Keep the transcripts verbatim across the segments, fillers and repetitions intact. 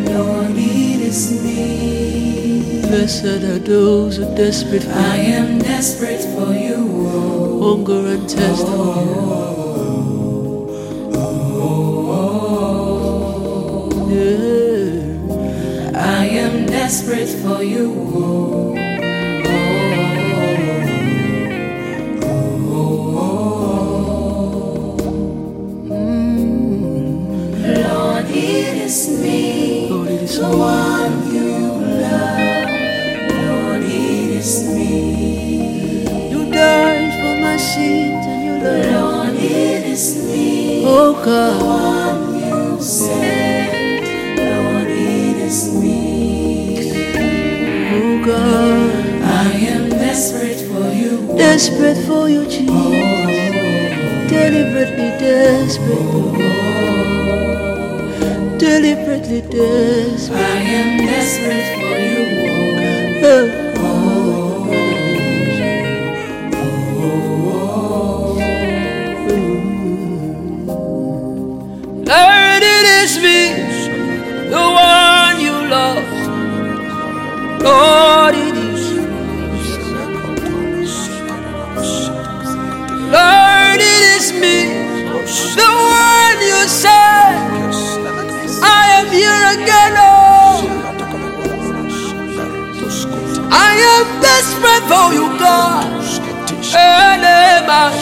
Lord, it is me. Blessed are those who are desperate for I you. am desperate for you. Oh, Hunger and thirst for you. Yeah. I am desperate for you. Oh, Lord, it is me, Lord, it is the me. one you love. Lord, it is me. You died for my sins and you love. Lord, it is me, Oh the God. one you sent. Lord, it is me. Oh God. I am desperate for you. Desperate for you, Jesus. Deliberately desperate. Deliberately desperate. I am desperate for you. Oh. Lord, it is me, the one you love. Lord, it is you. Lord, it is me, the one you said. I am here again, oh. I am desperate for you, God. Elema,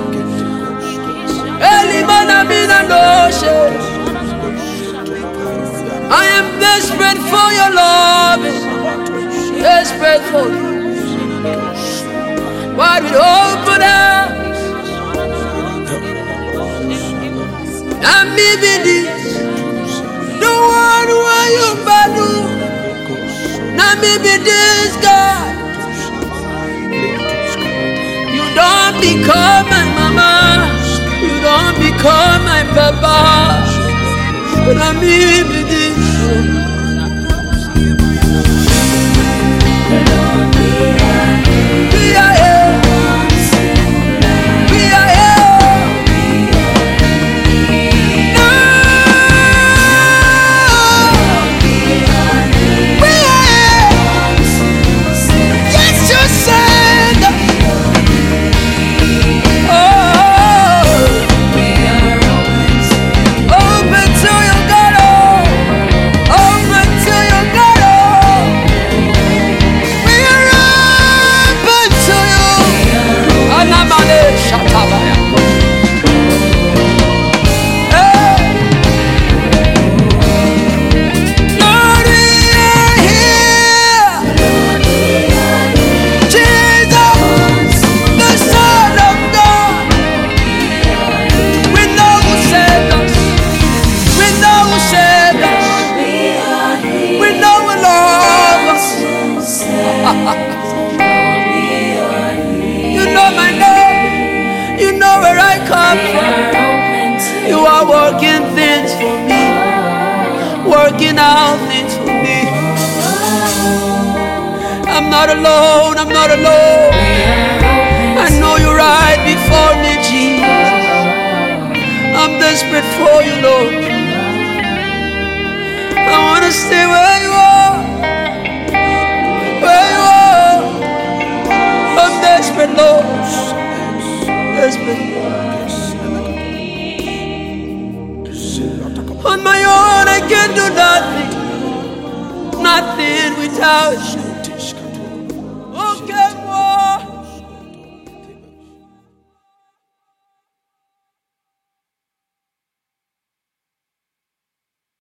Elimana mina noshe. I am desperate for your love, desperate for you. Why would open up? And maybe this, the one where you badu. Now maybe this God. You don't become my mama. You don't become my papa. But I maybe this. We are here. We are here. No. We are here. Yes, you said. Oh, open to your God. Oh, open to your God. Oh, we are open to you. Anamane shatabaya. Hey. Lord, we are here. Jesus, the Son of God. We know who saved us. We know who saved us. We know who loves us. You know my name. You know where I come from. You are working things for me. Working out things for me. I'm not alone. I'm not alone. I know you're right before me, Jesus. I'm desperate for you, Lord. I want to stay where you are. Where you are. I'm desperate, Lord. Desperate. On my own, I can do nothing. Nothing without you.